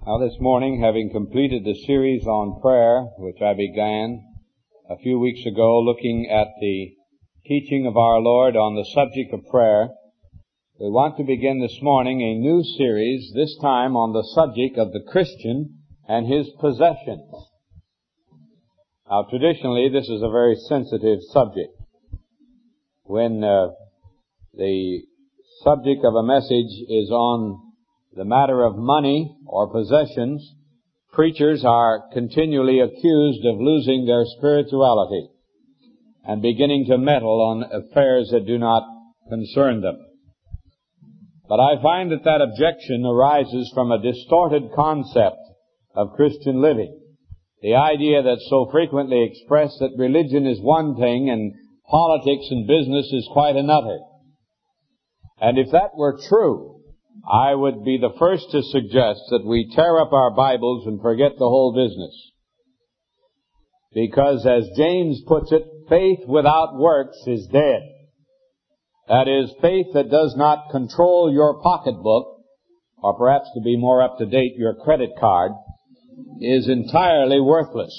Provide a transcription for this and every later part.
Now this morning, having completed the series on prayer, which I began a few weeks ago, looking at the teaching of our Lord on the subject of prayer, we want to begin this morning a new series, this time on the subject of the Christian and his possessions. Now traditionally, this is a very sensitive subject. When the subject of a message is on the matter of money or possessions, preachers are continually accused of losing their spirituality and beginning to meddle on affairs that do not concern them. But I find that objection arises from a distorted concept of Christian living. The idea that's so frequently expressed that religion is one thing and politics and business is quite another. And if that were true, I would be the first to suggest that we tear up our Bibles and forget the whole business. Because as James puts it, faith without works is dead. That is, faith that does not control your pocketbook, or perhaps to be more up to date, your credit card, is entirely worthless.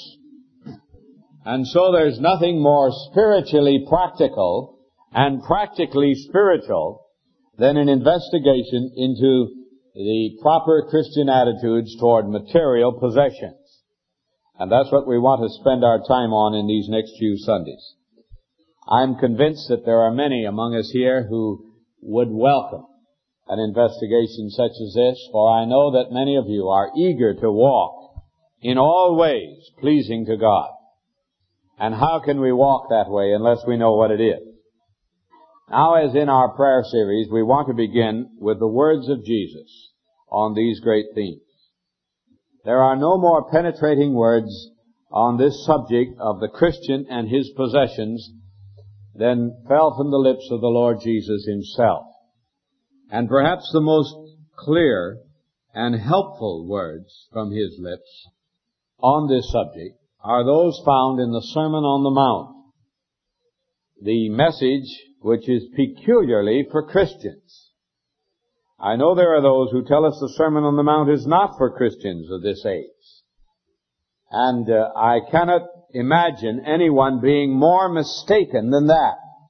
And so there's nothing more spiritually practical and practically spiritual than an investigation into the proper Christian attitudes toward material possessions. And that's what we want to spend our time on in these next few Sundays. I'm convinced that there are many among us here who would welcome an investigation such as this, for I know that many of you are eager to walk in all ways pleasing to God. And how can we walk that way unless we know what it is? Now, as in our prayer series, we want to begin with the words of Jesus on these great themes. There are no more penetrating words on this subject of the Christian and his possessions than fell from the lips of the Lord Jesus himself. And perhaps the most clear and helpful words from his lips on this subject are those found in the Sermon on the Mount, the message which is peculiarly for Christians. I know there are those who tell us the Sermon on the Mount is not for Christians of this age. And I cannot imagine anyone being more mistaken than that.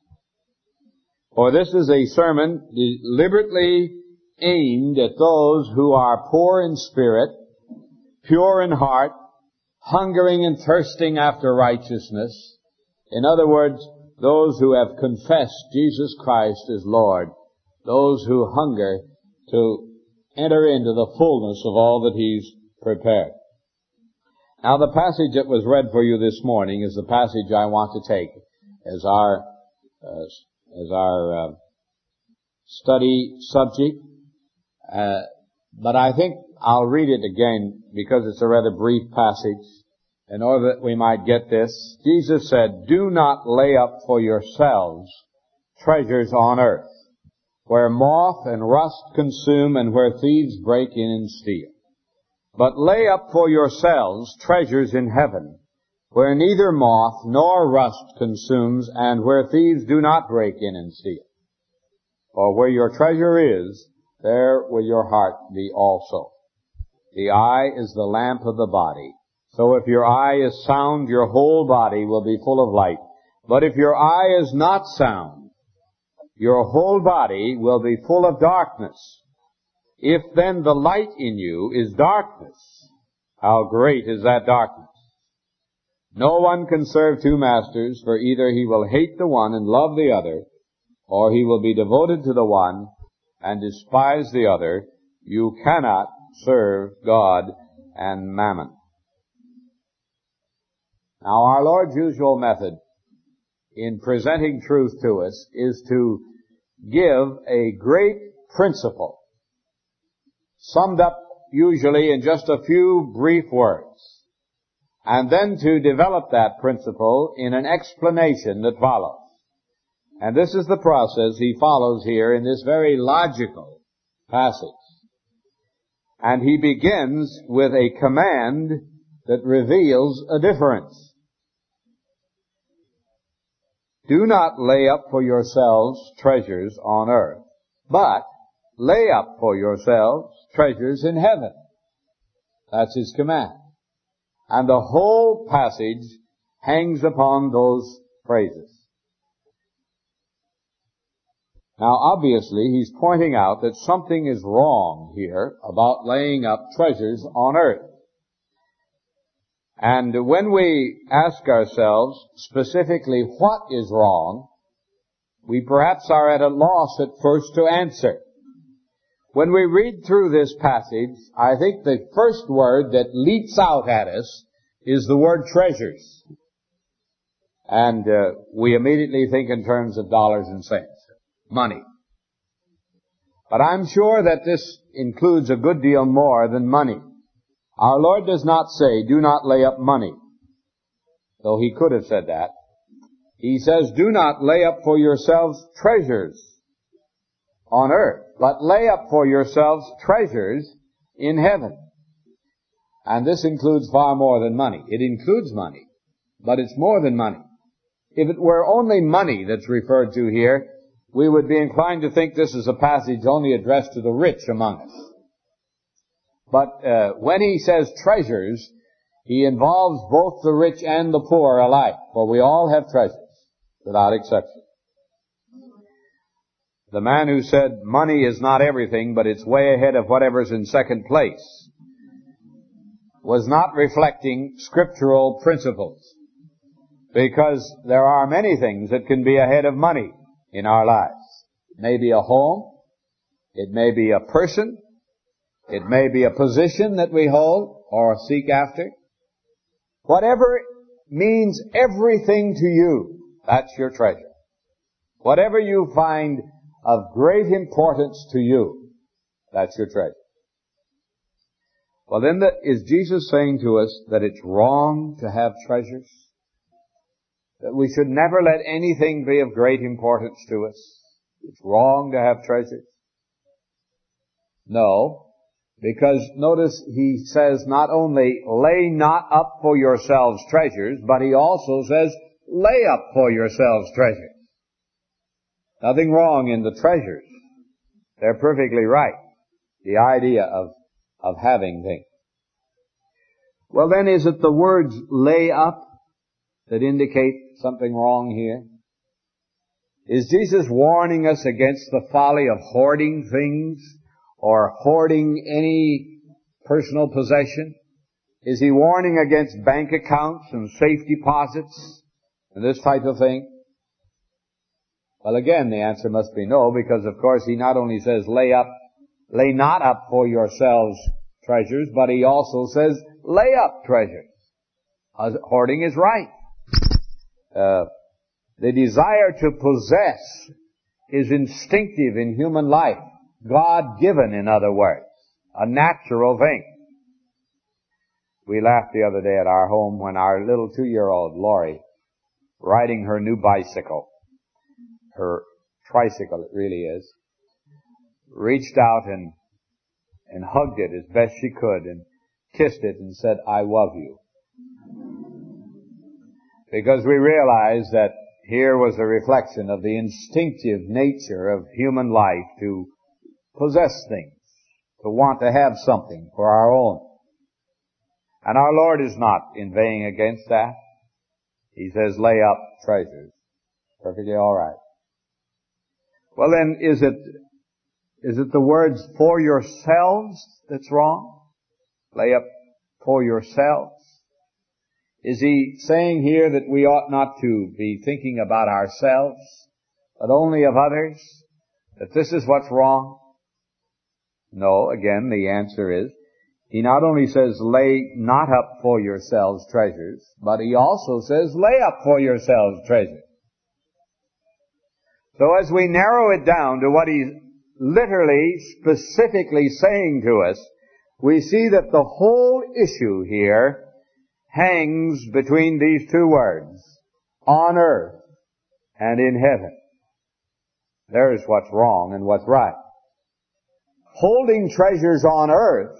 For this is a sermon deliberately aimed at those who are poor in spirit, pure in heart, hungering and thirsting after righteousness. In other words, those who have confessed Jesus Christ as Lord, those who hunger to enter into the fullness of all that He's prepared. Now, the passage that was read for you this morning is the passage I want to take as our study subject. But I think I'll read it again because it's a rather brief passage. In order that we might get this, Jesus said, "Do not lay up for yourselves treasures on earth, where moth and rust consume and where thieves break in and steal. But lay up for yourselves treasures in heaven, where neither moth nor rust consumes and where thieves do not break in and steal. For where your treasure is, there will your heart be also. The eye is the lamp of the body. So if your eye is sound, your whole body will be full of light. But if your eye is not sound, your whole body will be full of darkness. If then the light in you is darkness, how great is that darkness? No one can serve two masters, for either he will hate the one and love the other, or he will be devoted to the one and despise the other. You cannot serve God and mammon." Now, our Lord's usual method in presenting truth to us is to give a great principle, summed up usually in just a few brief words, and then to develop that principle in an explanation that follows. And this is the process he follows here in this very logical passage. And he begins with a command that reveals a difference. Do not lay up for yourselves treasures on earth, but lay up for yourselves treasures in heaven. That's His command. And the whole passage hangs upon those phrases. Now, obviously, He's pointing out that something is wrong here about laying up treasures on earth. And when we ask ourselves specifically what is wrong, we perhaps are at a loss at first to answer. When we read through this passage, I think the first word that leaps out at us is the word treasures. And we immediately think in terms of dollars and cents. Money. But I'm sure that this includes a good deal more than money. Our Lord does not say, do not lay up money, though He could have said that. He says, do not lay up for yourselves treasures on earth, but lay up for yourselves treasures in heaven. And this includes far more than money. It includes money, but it's more than money. If it were only money that's referred to here, we would be inclined to think this is a passage only addressed to the rich among us. But when He says treasures, He involves both the rich and the poor alike, for we all have treasures, without exception. The man who said money is not everything, but it's way ahead of whatever's in second place, was not reflecting scriptural principles, because there are many things that can be ahead of money in our lives. It may be a home, it may be a person, it may be a position that we hold or seek after. Whatever means everything to you, that's your treasure. Whatever you find of great importance to you, that's your treasure. Well, then, is Jesus saying to us that it's wrong to have treasures? That we should never let anything be of great importance to us? It's wrong to have treasures? No, because notice He says not only lay not up for yourselves treasures, but He also says lay up for yourselves treasures. Nothing wrong in the treasures. They're perfectly right. The idea of having things. Well, then, is it the words lay up that indicate something wrong here? Is Jesus warning us against the folly of hoarding things or hoarding any personal possession? Is He warning against bank accounts and safe deposits and this type of thing? Well, again, the answer must be no, because of course He not only says lay not up for yourselves treasures, but He also says lay up treasures. Hoarding is right. The desire to possess is instinctive in human life. God-given, in other words. A natural thing. We laughed the other day at our home when our little 2-year-old, Lori, riding her new bicycle, her tricycle it really is, reached out and hugged it as best she could and kissed it and said, I love you. Because we realized that here was a reflection of the instinctive nature of human life to possess things, to want to have something for our own. And our Lord is not inveighing against that. He says, lay up treasures. Perfectly all right. Well then, is it the words for yourselves that's wrong? Lay up for yourselves? Is He saying here that we ought not to be thinking about ourselves, but only of others? That this is what's wrong? No, again, the answer is, He not only says, lay not up for yourselves treasures, but He also says, lay up for yourselves treasures. So as we narrow it down to what He's literally, specifically saying to us, we see that the whole issue here hangs between these two words, on earth and in heaven. There's what's wrong and what's right. Holding treasures on earth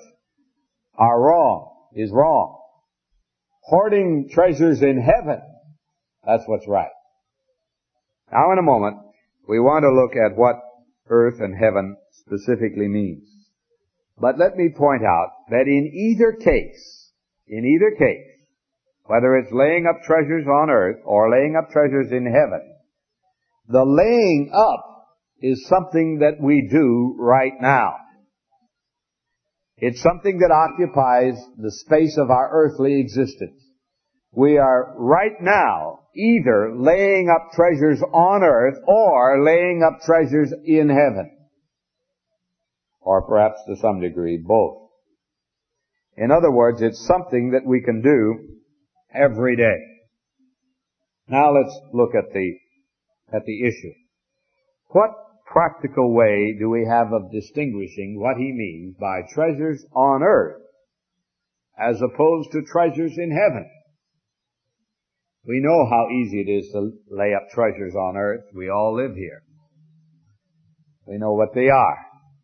is wrong. Hoarding treasures in heaven, that's what's right. Now in a moment, we want to look at what earth and heaven specifically means. But let me point out that in either case, whether it's laying up treasures on earth or laying up treasures in heaven, the laying up is something that we do right now. It's something that occupies the space of our earthly existence. We are right now either laying up treasures on earth or laying up treasures in heaven. Or perhaps to some degree both. In other words, it's something that we can do every day. Now let's look at the issue. What practical way do we have of distinguishing what he means by treasures on earth as opposed to treasures in heaven? We know how easy it is to lay up treasures on earth. We all live here. We know what they are.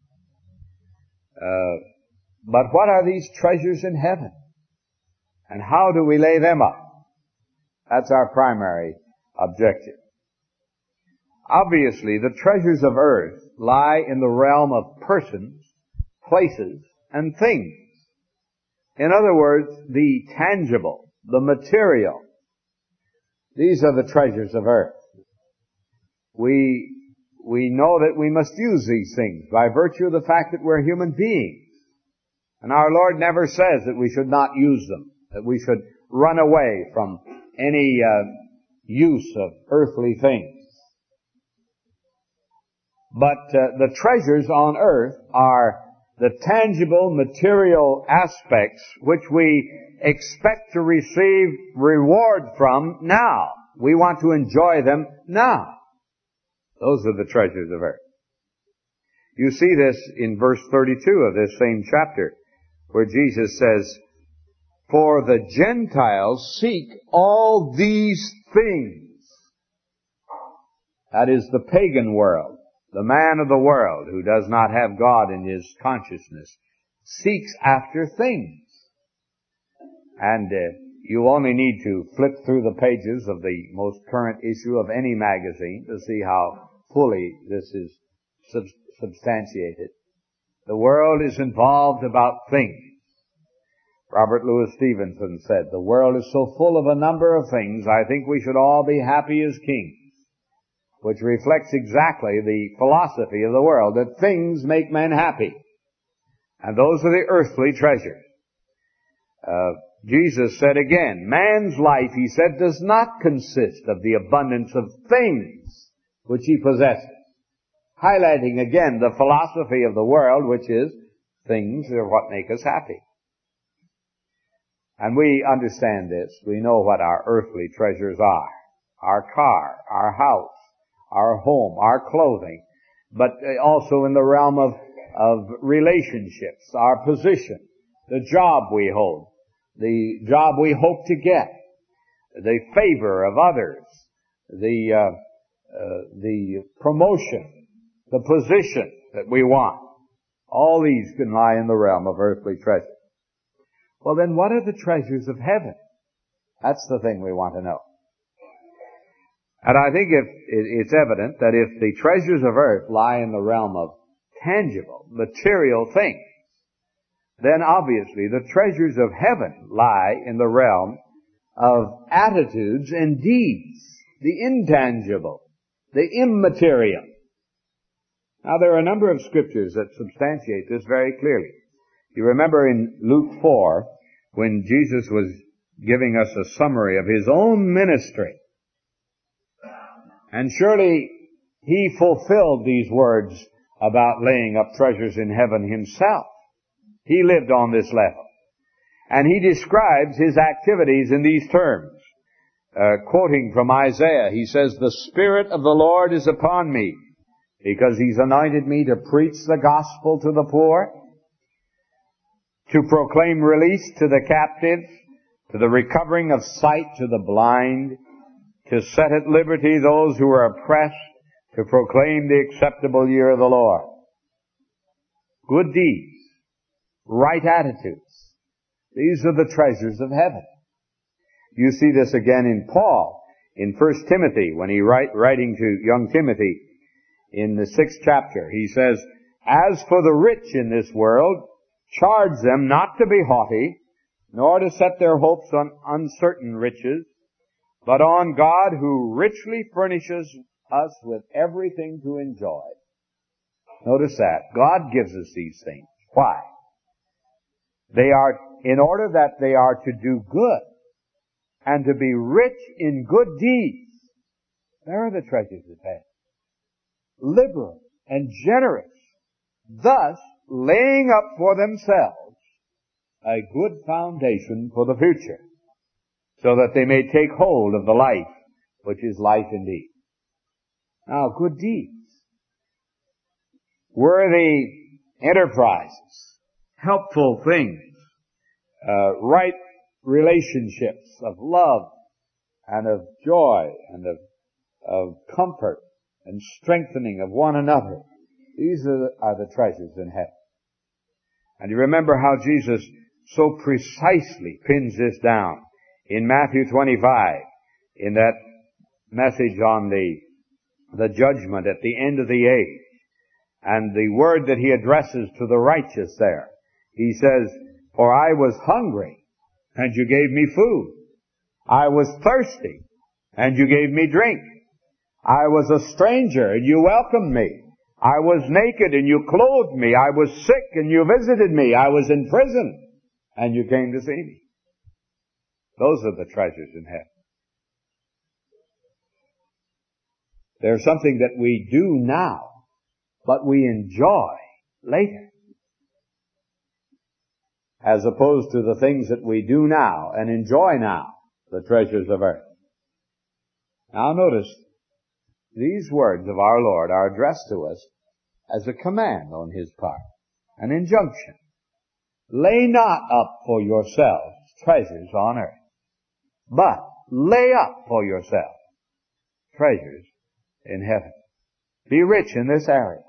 But what are these treasures in heaven? And how do we lay them up? That's our primary objective. Obviously, the treasures of earth lie in the realm of persons, places, and things. In other words, the tangible, the material. These are the treasures of earth. We know that we must use these things by virtue of the fact that we're human beings. And our Lord never says that we should not use them, that we should run away from any use of earthly things. But the treasures on earth are the tangible, material aspects which we expect to receive reward from now. We want to enjoy them now. Those are the treasures of earth. You see this in verse 32 of this same chapter, where Jesus says, "For the Gentiles seek all these things." That is the pagan world. The man of the world who does not have God in his consciousness seeks after things. And you only need to flip through the pages of the most current issue of any magazine to see how fully this is substantiated. The world is involved about things. Robert Louis Stevenson said, "The world is so full of a number of things, I think we should all be happy as kings," which reflects exactly the philosophy of the world, that things make men happy. And those are the earthly treasures. Jesus said again, man's life, he said, does not consist of the abundance of things which he possesses. Highlighting again the philosophy of the world, which is things are what make us happy. And we understand this. We know what our earthly treasures are. Our car, our house, our home, our clothing, but also in the realm of relationships, our position, the job we hold, the job we hope to get, the favor of others, the promotion, the position that we want. All these can lie in the realm of earthly treasure. Well, then what are the treasures of heaven? That's the thing we want to know. And I think it's evident that if the treasures of earth lie in the realm of tangible, material things, then obviously the treasures of heaven lie in the realm of attitudes and deeds, the intangible, the immaterial. Now there are a number of scriptures that substantiate this very clearly. You remember in Luke 4, when Jesus was giving us a summary of his own ministry, and surely he fulfilled these words about laying up treasures in heaven himself. He lived on this level. And he describes his activities in these terms. Quoting from Isaiah, he says, "The Spirit of the Lord is upon me, because he's anointed me to preach the gospel to the poor, to proclaim release to the captives, to the recovering of sight to the blind, to set at liberty those who are oppressed, to proclaim the acceptable year of the Lord." Good deeds, right attitudes. These are the treasures of heaven. You see this again in Paul, in 1 Timothy, when he writing to young Timothy in the 6th chapter. He says, "As for the rich in this world, charge them not to be haughty, nor to set their hopes on uncertain riches, but on God who richly furnishes us with everything to enjoy. Notice that. God gives us these things. Why? They are in order that they are to do good and to be rich in good deeds. There are the treasures of heaven. Liberal and generous, thus laying up for themselves a good foundation for the future, so that they may take hold of the life which is life indeed. Now, good deeds, worthy enterprises, helpful things, right relationships of love and of joy and of comfort and strengthening of one another. These are the treasures in heaven. And you remember how Jesus so precisely pins this down in Matthew 25, in that message on the judgment at the end of the age. And the word that he addresses to the righteous there, he says, "For I was hungry, and you gave me food. I was thirsty, and you gave me drink. I was a stranger, and you welcomed me. I was naked, and you clothed me. I was sick, and you visited me. I was in prison, and you came to see me." Those are the treasures in heaven. They're something that we do now, but we enjoy later, as opposed to the things that we do now and enjoy now, the treasures of earth. Now notice, these words of our Lord are addressed to us as a command on His part, an injunction. Lay not up for yourselves treasures on earth, but lay up for yourselves treasures in heaven. Be rich in this area.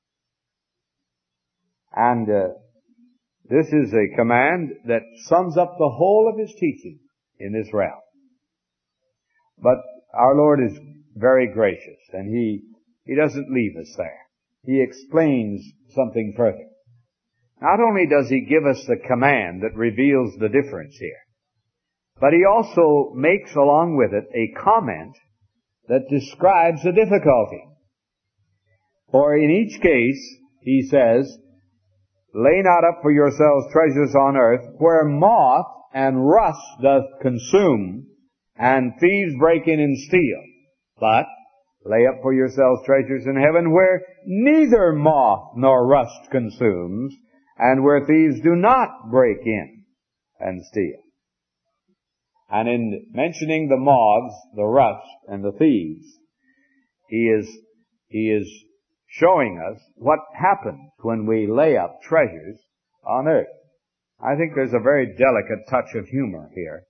And this is a command that sums up the whole of His teaching in this realm. But our Lord is very gracious, and He doesn't leave us there. He explains something further. Not only does He give us the command that reveals the difference here, but He also makes along with it a comment that describes the difficulty. For in each case, He says, "Lay not up for yourselves treasures on earth, where moth and rust doth consume, and thieves break in and steal. But lay up for yourselves treasures in heaven, where neither moth nor rust consumes, and where thieves do not break in and steal." And in mentioning the moths, the rust, and the thieves, He is showing us what happens when we lay up treasures on earth. I think there's a very delicate touch of humor here.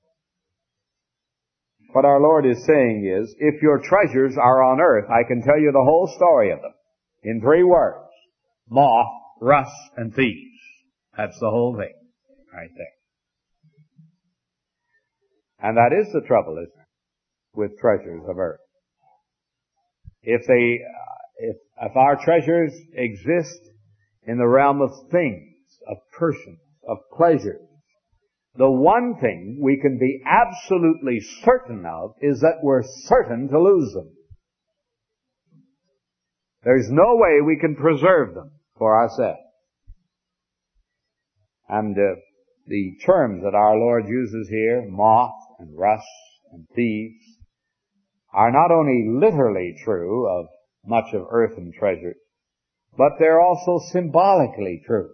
What our Lord is saying is, if your treasures are on earth, I can tell you the whole story of them in 3 words. Moth, rust, and thieves. That's the whole thing right there. And that is the trouble, isn't it, with treasures of earth. If our treasures exist in the realm of things, of persons, of pleasures, the one thing we can be absolutely certain of is that we're certain to lose them. There's no way we can preserve them for ourselves. And the terms that our Lord uses here, moth and rust and thieves, are not only literally true of much of earthen treasures, but they're also symbolically true.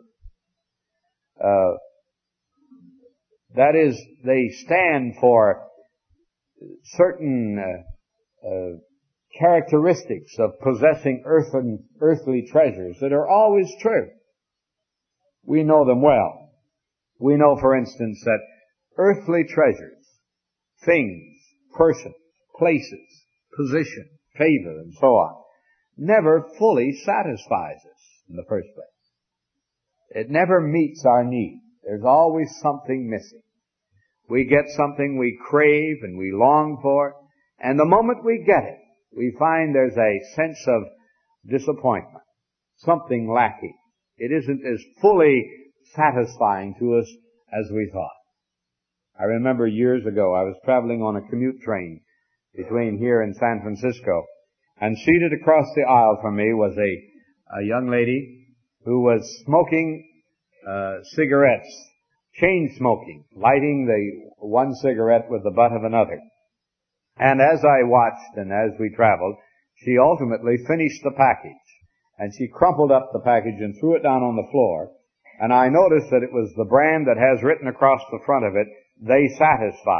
That is, they stand for certain characteristics of possessing earthly treasures that are always true. We know them well. We know, for instance, that earthly treasures, things, persons, places, position, favor, and so on, never fully satisfies us in the first place. It never meets our need. There's always something missing. We get something we crave and we long for, and the moment we get it, we find there's a sense of disappointment, something lacking. It isn't as fully satisfying to us as we thought. I remember years ago I was traveling on a commute train between here and San Francisco, and seated across the aisle from me was a young lady who was smoking cigarettes, chain smoking, lighting the one cigarette with the butt of another. And as I watched and as we traveled, she ultimately finished the package. And she crumpled up the package and threw it down on the floor. And I noticed that it was the brand that has written across the front of it, "They Satisfy."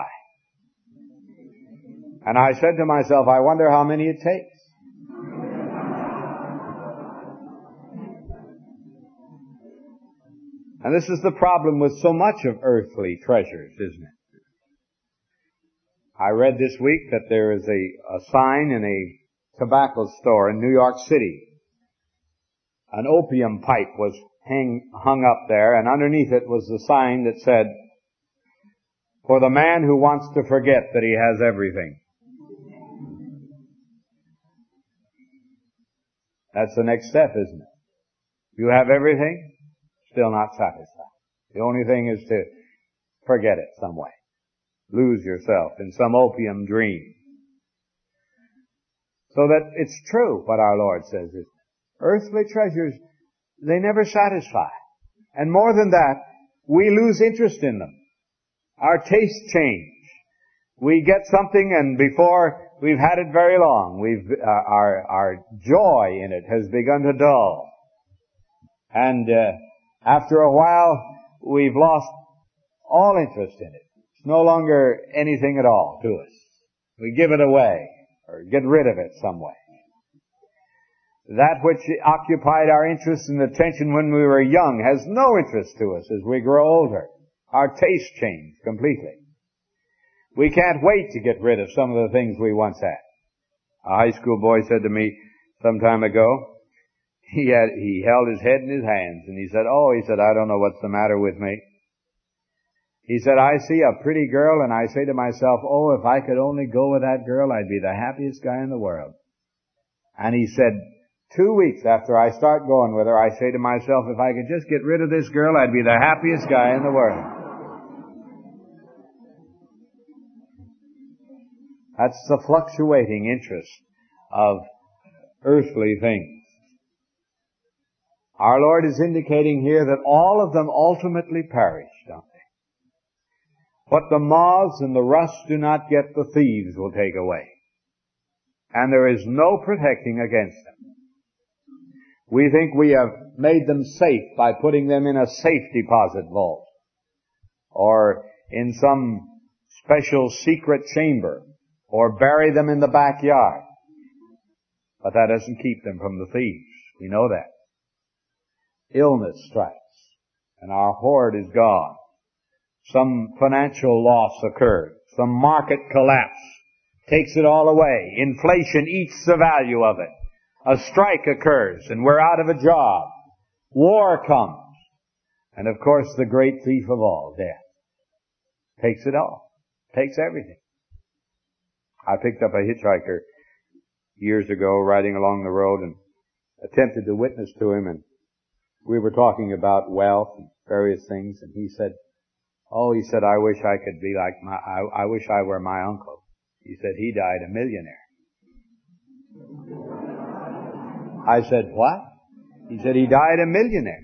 And I said to myself, I wonder how many it takes. And this is the problem with so much of earthly treasures, isn't it? I read this week that there is a sign in a tobacco store in New York City. An opium pipe was hung up there, and underneath it was the sign that said, "For the man who wants to forget that he has everything." That's the next step, isn't it? You have everything, still not satisfied. The only thing is to forget it some way. Lose yourself in some opium dream. So that it's true what our Lord says. Earthly treasures, they never satisfy. And more than that, we lose interest in them. Our tastes change. We get something and before we've had it very long, our joy in it has begun to dull. And after a while, we've lost all interest in it. It's no longer anything at all to us. We give it away or get rid of it some way. That which occupied our interest and attention when we were young has no interest to us as we grow older. Our tastes change completely. We can't wait to get rid of some of the things we once had. A high school boy said to me some time ago, he held his head in his hands and he said, I don't know what's the matter with me. He said, I see a pretty girl and I say to myself, if I could only go with that girl, I'd be the happiest guy in the world. And he said, 2 weeks after I start going with her, I say to myself, if I could just get rid of this girl, I'd be the happiest guy in the world. That's the fluctuating interest of earthly things. Our Lord is indicating here that all of them ultimately perish, don't they? What the moths and the rust do not get, the thieves will take away. And there is no protecting against them. We think we have made them safe by putting them in a safe deposit vault or in some special secret chamber or bury them in the backyard. But that doesn't keep them from the thieves. We know that. Illness strikes and our hoard is gone. Some financial loss occurred. Some market collapse takes it all away. Inflation eats the value of it. A strike occurs and we're out of a job. War comes. And of course the great thief of all, death, takes it all. Takes everything. I picked up a hitchhiker years ago riding along the road and attempted to witness to him, and we were talking about wealth and various things, and he said, I wish I could be like I wish I were my uncle. He said he died a millionaire. I said, what? He said he died a millionaire.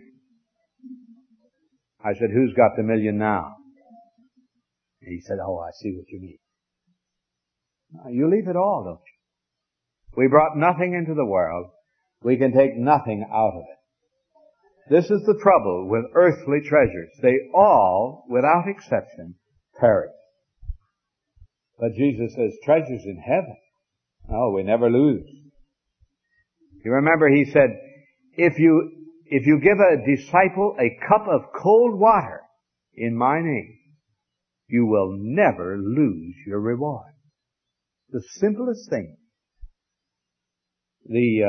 I said, who's got the million now? He said, I see what you mean. You leave it all, don't you? We brought nothing into the world. We can take nothing out of it. This is the trouble with earthly treasures. They all, without exception, perish. But Jesus says, treasures in heaven. We never lose. You remember he said, if you give a disciple a cup of cold water in my name, you will never lose your reward. The simplest thing. The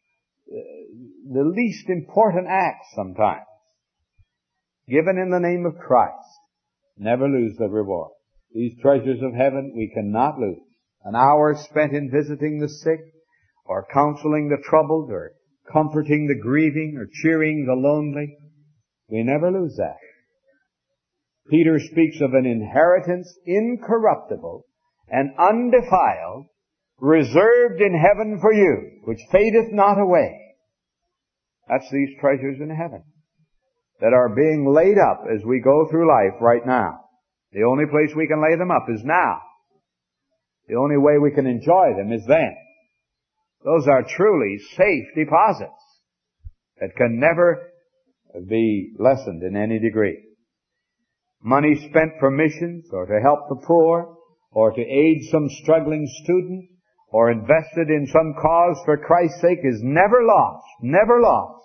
least important act sometimes, given in the name of Christ, never lose the reward. These treasures of heaven we cannot lose. An hour spent in visiting the sick, or counseling the troubled, or comforting the grieving, or cheering the lonely, We never lose that. Peter speaks of an inheritance incorruptible and undefiled, reserved in heaven for you, which fadeth not away. That's these treasures in heaven that are being laid up as we go through life right now. The only place we can lay them up is now. The only way we can enjoy them is then. Those are truly safe deposits that can never be lessened in any degree. Money spent for missions or to help the poor or to aid some struggling student or invested in some cause for Christ's sake is never lost. Never lost.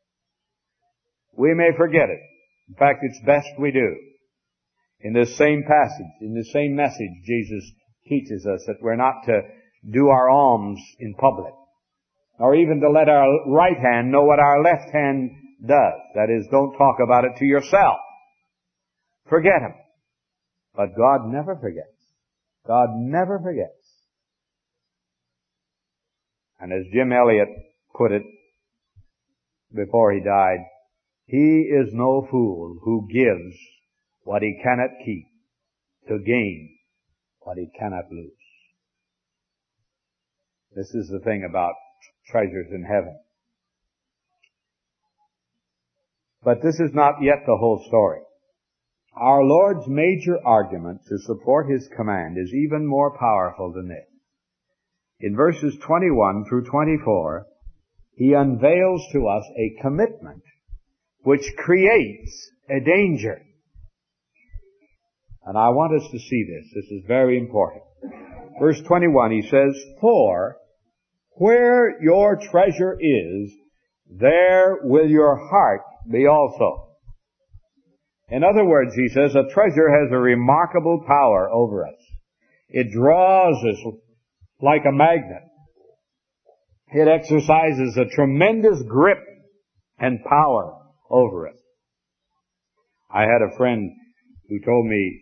We may forget it. In fact, it's best we do. In this same passage, in the same message, Jesus teaches us that we're not to do our alms in public, or even to let our right hand know what our left hand does. That is, don't talk about it to yourself. Forget him. But God never forgets. God never forgets. And as Jim Elliot put it before he died, he is no fool who gives what he cannot keep to gain what he cannot lose. This is the thing about treasures in heaven. But this is not yet the whole story. Our Lord's major argument to support his command is even more powerful than this. In verses 21 through 24, he unveils to us a commitment which creates a danger. And I want us to see this. This is very important. Verse 21, he says, "For where your treasure is, there will your heart be also." In other words, he says, a treasure has a remarkable power over us. It draws us like a magnet. It exercises a tremendous grip and power over us. I had a friend who told me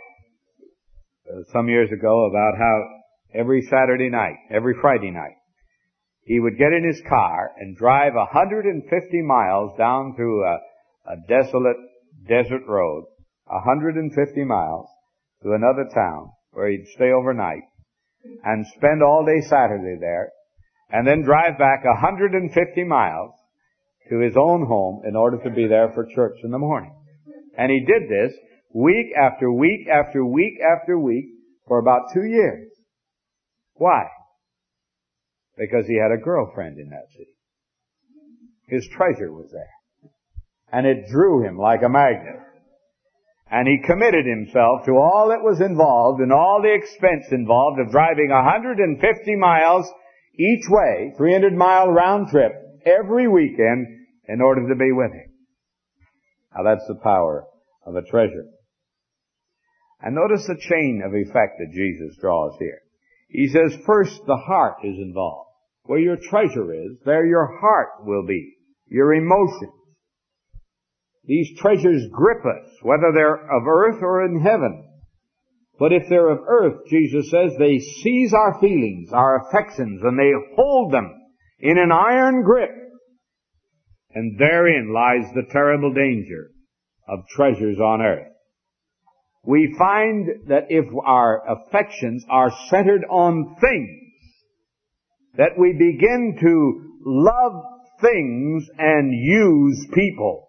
some years ago about how every Saturday night, every Friday night, he would get in his car and drive 150 miles down through a desolate desert road, 150 miles to another town where he'd stay overnight and spend all day Saturday there, and then drive back 150 miles to his own home in order to be there for church in the morning. And he did this week after week after week after week for about 2 years. Why? Because he had a girlfriend in that city. His treasure was there. And it drew him like a magnet. And he committed himself to all that was involved and all the expense involved of driving 150 miles each way, 300-mile round trip, every weekend in order to be with him. Now that's the power of a treasure. And notice the chain of effect that Jesus draws here. He says, first, the heart is involved. Where your treasure is, there your heart will be. Your emotions. These treasures grip us, whether they're of earth or in heaven. But if they're of earth, Jesus says, they seize our feelings, our affections, and they hold them in an iron grip. And therein lies the terrible danger of treasures on earth. We find that if our affections are centered on things, that we begin to love things and use people,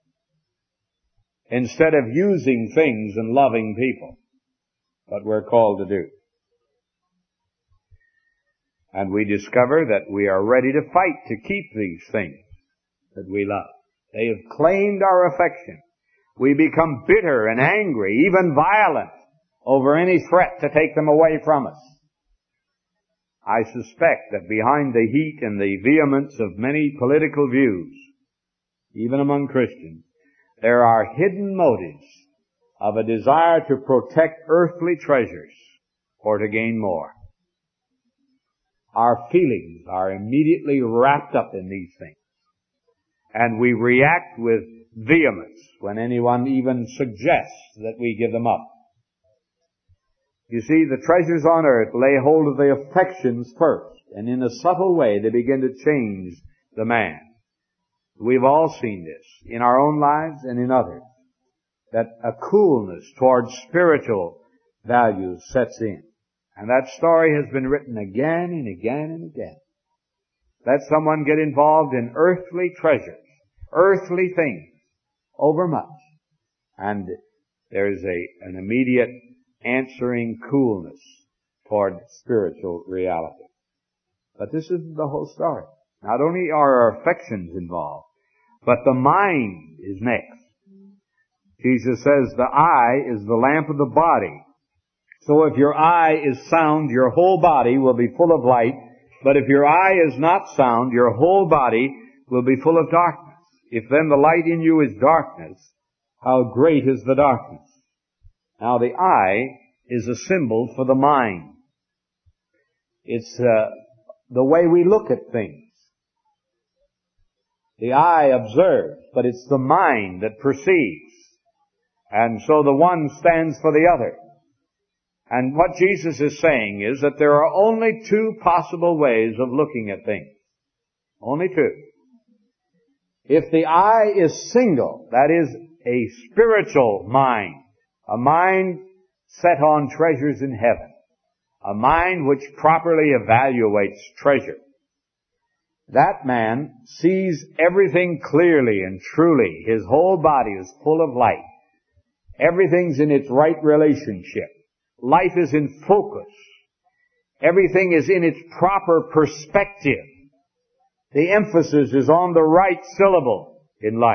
instead of using things and loving people, what we're called to do. And we discover that we are ready to fight to keep these things that we love. They have claimed our affection. We become bitter and angry, even violent, over any threat to take them away from us. I suspect that behind the heat and the vehemence of many political views, even among Christians, there are hidden motives of a desire to protect earthly treasures or to gain more. Our feelings are immediately wrapped up in these things. And we react with vehemence when anyone even suggests that we give them up. You see, the treasures on earth lay hold of the affections first, and in a subtle way they begin to change the man. We've all seen this in our own lives and in others, that a coolness towards spiritual values sets in. And that story has been written again and again and again. Let someone get involved in earthly treasures, earthly things, overmuch, and there is an immediate answering coolness toward spiritual reality. But this isn't the whole story. Not only are our affections involved, but the mind is next. Jesus says the eye is the lamp of the body. So if your eye is sound, your whole body will be full of light. But if your eye is not sound, your whole body will be full of darkness. If then the light in you is darkness, how great is the darkness? Now the eye is a symbol for the mind. It's the way we look at things. The eye observes, but it's the mind that perceives. And so the one stands for the other. And what Jesus is saying is that there are only two possible ways of looking at things. Only two. If the eye is single, that is a spiritual mind, a mind set on treasures in heaven, a mind which properly evaluates treasure, that man sees everything clearly and truly. His whole body is full of light. Everything's in its right relationship. Life is in focus. Everything is in its proper perspective. The emphasis is on the right syllable in life.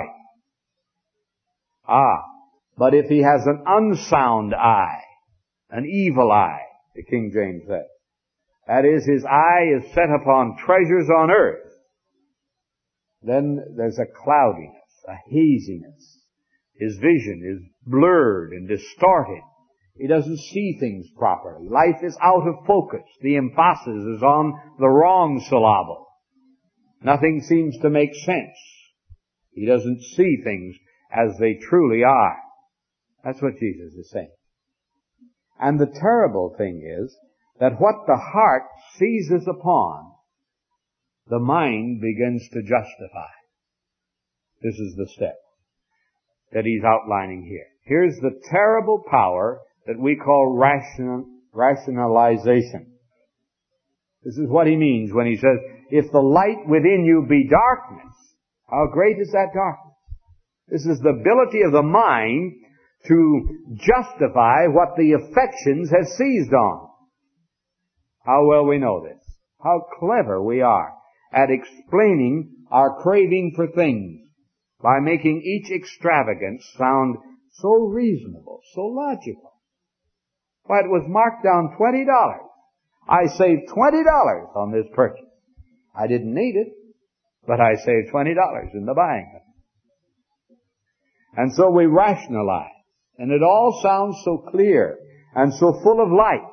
But if he has an unsound eye, an evil eye, the King James says, that is, his eye is set upon treasures on earth, then there's a cloudiness, a haziness. His vision is blurred and distorted. He doesn't see things properly. Life is out of focus. The emphasis is on the wrong syllable. Nothing seems to make sense. He doesn't see things as they truly are. That's what Jesus is saying. And the terrible thing is that what the heart seizes upon, the mind begins to justify. This is the step that he's outlining here. Here's the terrible power that we call rationalization. This is what he means when he says, if the light within you be darkness, how great is that darkness? This is the ability of the mind to justify what the affections have seized on. How well we know this. How clever we are at explaining our craving for things by making each extravagance sound so reasonable, so logical. Why, it was marked down $20. I saved $20 on this purchase. I didn't need it, but I saved $20 in the buying of it. And so we rationalize, and it all sounds so clear and so full of light.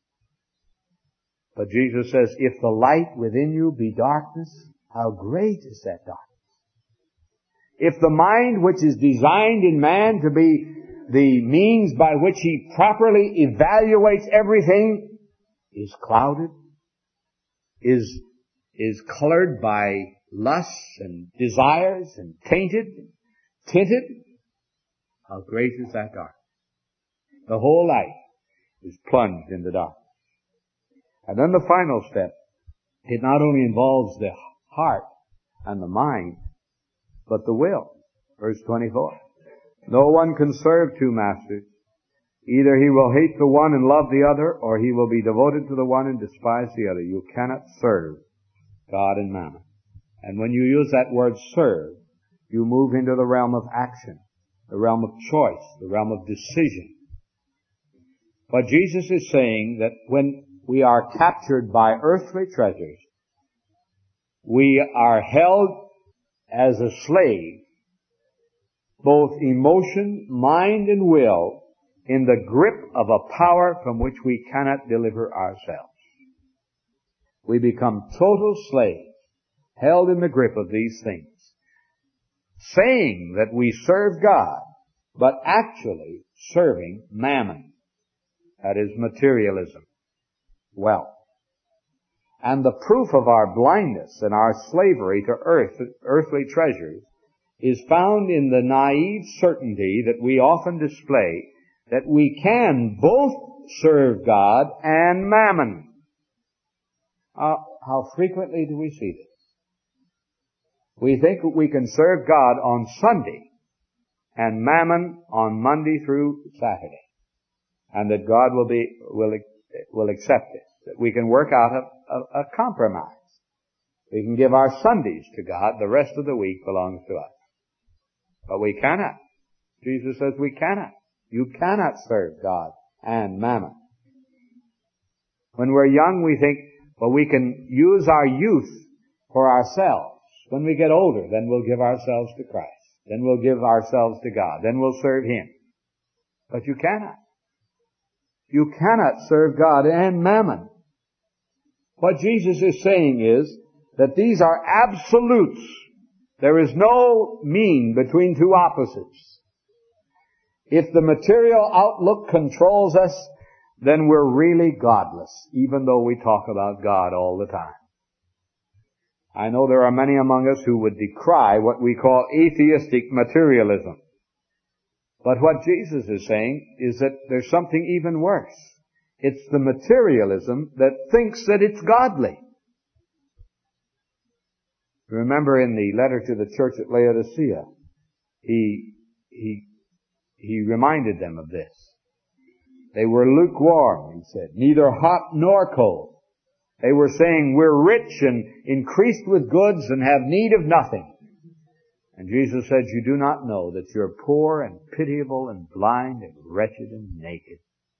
But Jesus says, if the light within you be darkness, how great is that darkness? If the mind which is designed in man to be the means by which he properly evaluates everything is clouded, is colored by lusts and desires and tinted, how great is that darkness? The whole life is plunged in the darkness. And then the final step, it not only involves the heart and the mind, but the will. Verse 24. No one can serve two masters. Either he will hate the one and love the other, or he will be devoted to the one and despise the other. You cannot serve God and mammon. And when you use that word serve, you move into the realm of action, the realm of choice, the realm of decision. But Jesus is saying that when we are captured by earthly treasures, we are held as a slave, both emotion, mind, and will, in the grip of a power from which we cannot deliver ourselves. We become total slaves, held in the grip of these things, saying that we serve God, but actually serving mammon. That is materialism, wealth. And the proof of our blindness and our slavery to earthly treasures is found in the naive certainty that we often display that we can both serve God and mammon. How frequently do we see this? We think that we can serve God on Sunday and mammon on Monday through Saturday, and that God will accept it. That we can work out a compromise. We can give our Sundays to God. The rest of the week belongs to us. But we cannot. Jesus says we cannot. You cannot serve God and mammon. When we're young, we think, well, we can use our youth for ourselves. When we get older, then we'll give ourselves to Christ. Then we'll give ourselves to God. Then we'll serve Him. But you cannot. You cannot serve God and mammon. What Jesus is saying is that these are absolutes. There is no mean between two opposites. If the material outlook controls us, then we're really godless, even though we talk about God all the time. I know there are many among us who would decry what we call atheistic materialism. But what Jesus is saying is that there's something even worse. It's the materialism that thinks that it's godly. Remember in the letter to the church at Laodicea, he reminded them of this. They were lukewarm, he said, neither hot nor cold. They were saying, we're rich and increased with goods and have need of nothing. And Jesus said, you do not know that you're poor and pitiable and blind and wretched and naked.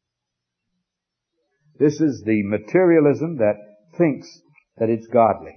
This is the materialism that thinks that it's godly.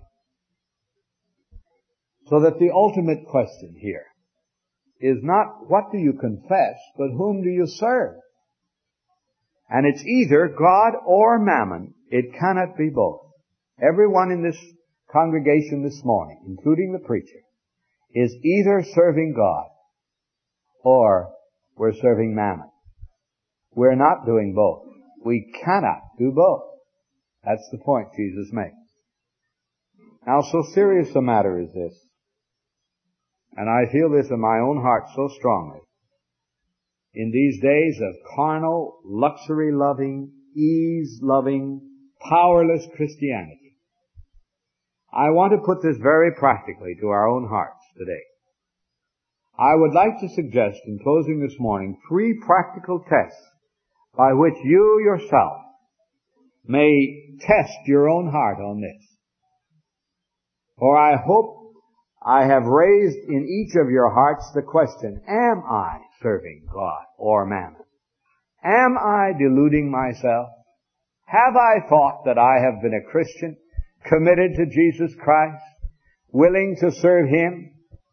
So that the ultimate question here is not what do you confess, but whom do you serve? And it's either God or mammon. It cannot be both. Everyone in this congregation this morning, including the preacher, is either serving God or we're serving mammon. We're not doing both. We cannot do both. That's the point Jesus makes. Now, so serious a matter is this, and I feel this in my own heart so strongly. In these days of carnal, luxury-loving, ease-loving, powerless Christianity, I want to put this very practically to our own hearts today. I would like to suggest in closing this morning 3 practical tests by which you yourself may test your own heart on this. For I hope I have raised in each of your hearts the question, am I serving God or mammon? Am I deluding myself? Have I thought that I have been a Christian, committed to Jesus Christ, willing to serve Him?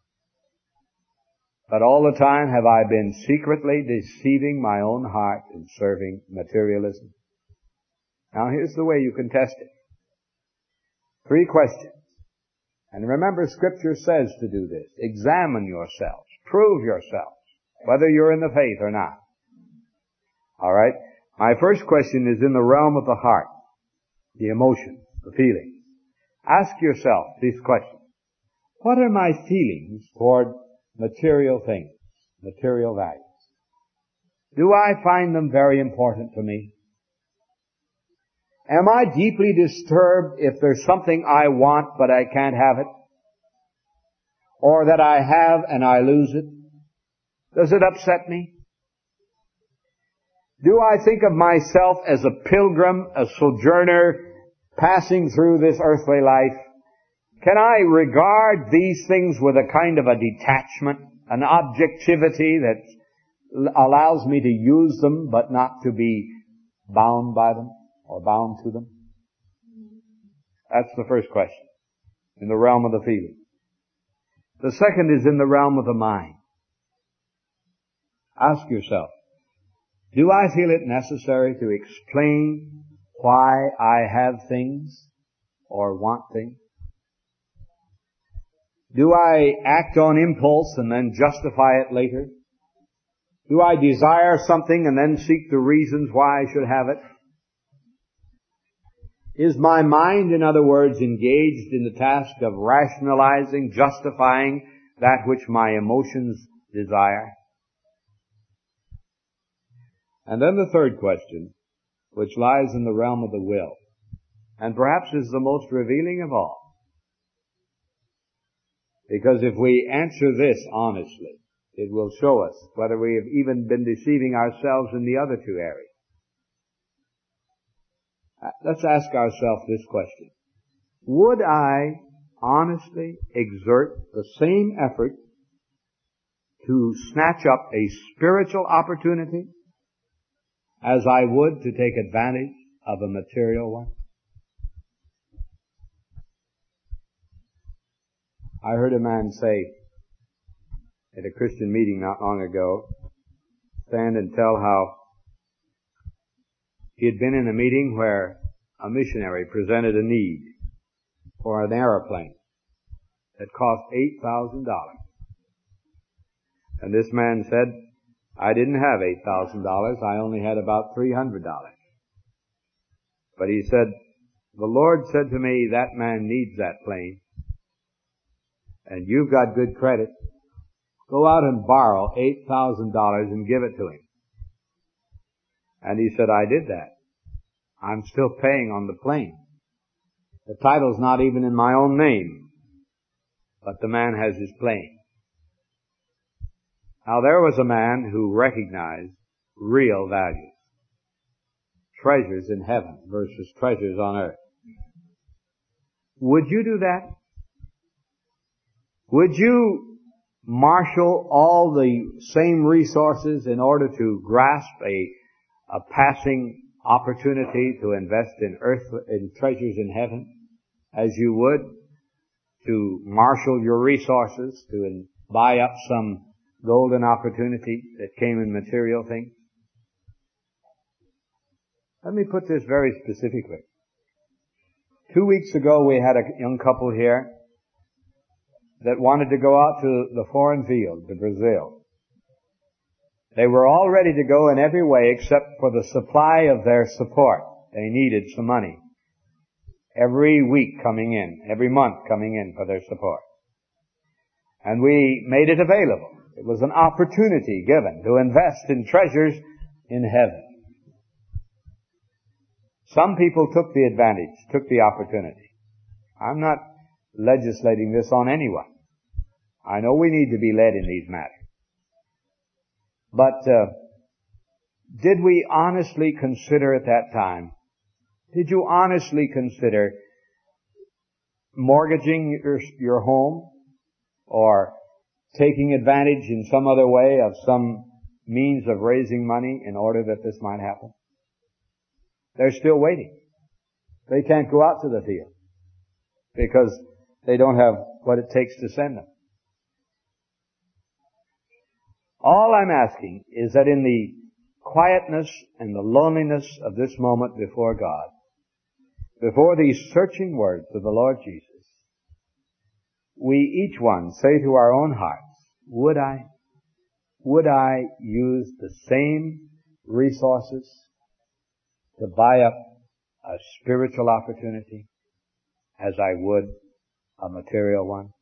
But all the time have I been secretly deceiving my own heart and serving materialism? Now here's the way you can test it. 3 questions. And remember, Scripture says to do this. Examine yourselves. Prove yourselves, whether you're in the faith or not. All right? My first question is in the realm of the heart, the emotions, the feelings. Ask yourself these questions. What are my feelings toward material things, material values? Do I find them very important to me? Am I deeply disturbed if there's something I want but I can't have it? Or that I have and I lose it? Does it upset me? Do I think of myself as a pilgrim, a sojourner, passing through this earthly life? Can I regard these things with a kind of a detachment, an objectivity that allows me to use them but not to be bound by them or bound to them? That's the first question, in the realm of the feeling. The second is in the realm of the mind. Ask yourself, do I feel it necessary to explain why I have things or want things? Do I act on impulse and then justify it later? Do I desire something and then seek the reasons why I should have it? Is my mind, in other words, engaged in the task of rationalizing, justifying that which my emotions desire? And then the third question, which lies in the realm of the will, and perhaps is the most revealing of all. Because if we answer this honestly, it will show us whether we have even been deceiving ourselves in the other two areas. Let's ask ourselves this question. Would I honestly exert the same effort to snatch up a spiritual opportunity as I would to take advantage of a material one? I heard a man say at a Christian meeting not long ago, stand and tell how he had been in a meeting where a missionary presented a need for an airplane that cost $8,000. And this man said, I didn't have $8,000, I only had about $300. But he said, the Lord said to me, that man needs that plane, and you've got good credit. Go out and borrow $8,000 and give it to him. And he said, I did that. I'm still paying on the plane. The title's not even in my own name, but the man has his plane. Now there was a man who recognized real values. Treasures in heaven versus treasures on earth. Would you do that? Would you marshal all the same resources in order to grasp a passing opportunity to invest in treasures in heaven as you would to marshal your resources to buy up some golden opportunity that came in material things? Let me put this very specifically. 2 weeks ago we had a young couple here that wanted to go out to the foreign field, to Brazil. They were all ready to go in every way except for the supply of their support. They needed some money. Every week coming in, every month coming in for their support. And we made it available. It was an opportunity given to invest in treasures in heaven. Some people took the advantage, took the opportunity. I'm not legislating this on anyone. I know we need to be led in these matters. But did we honestly consider at that time, did you honestly consider mortgaging your home or taking advantage in some other way of some means of raising money in order that this might happen? They're still waiting. They can't go out to the field because they don't have what it takes to send them. All I'm asking is that in the quietness and the loneliness of this moment before God, before these searching words of the Lord Jesus, we each one say to our own hearts, would I use the same resources to buy up a spiritual opportunity as I would a material one?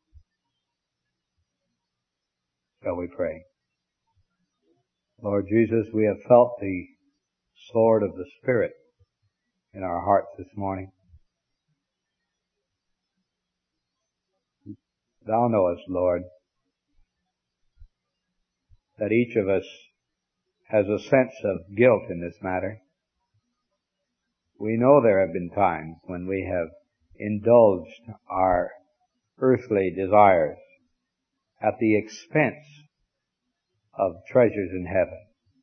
Shall we pray? Lord Jesus, we have felt the sword of the Spirit in our hearts this morning. Thou knowest, Lord, that each of us has a sense of guilt in this matter. We know there have been times when we have indulged our earthly desires at the expense of treasures in heaven.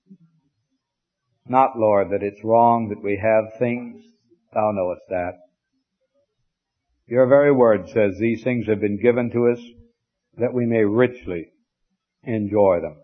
Not, Lord, that it's wrong that we have things. Thou knowest that. Your very word says these things have been given to us that we may richly enjoy them.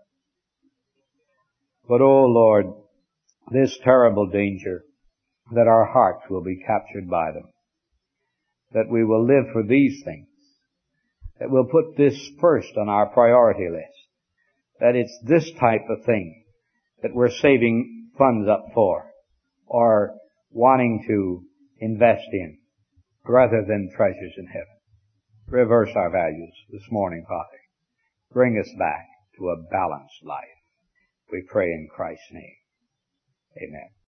But, oh Lord, this terrible danger that our hearts will be captured by them, that we will live for these things, that we'll put this first on our priority list, that it's this type of thing that we're saving funds up for, or wanting to invest in rather than treasures in heaven. Reverse our values this morning, Father. Bring us back to a balanced life. We pray in Christ's name. Amen.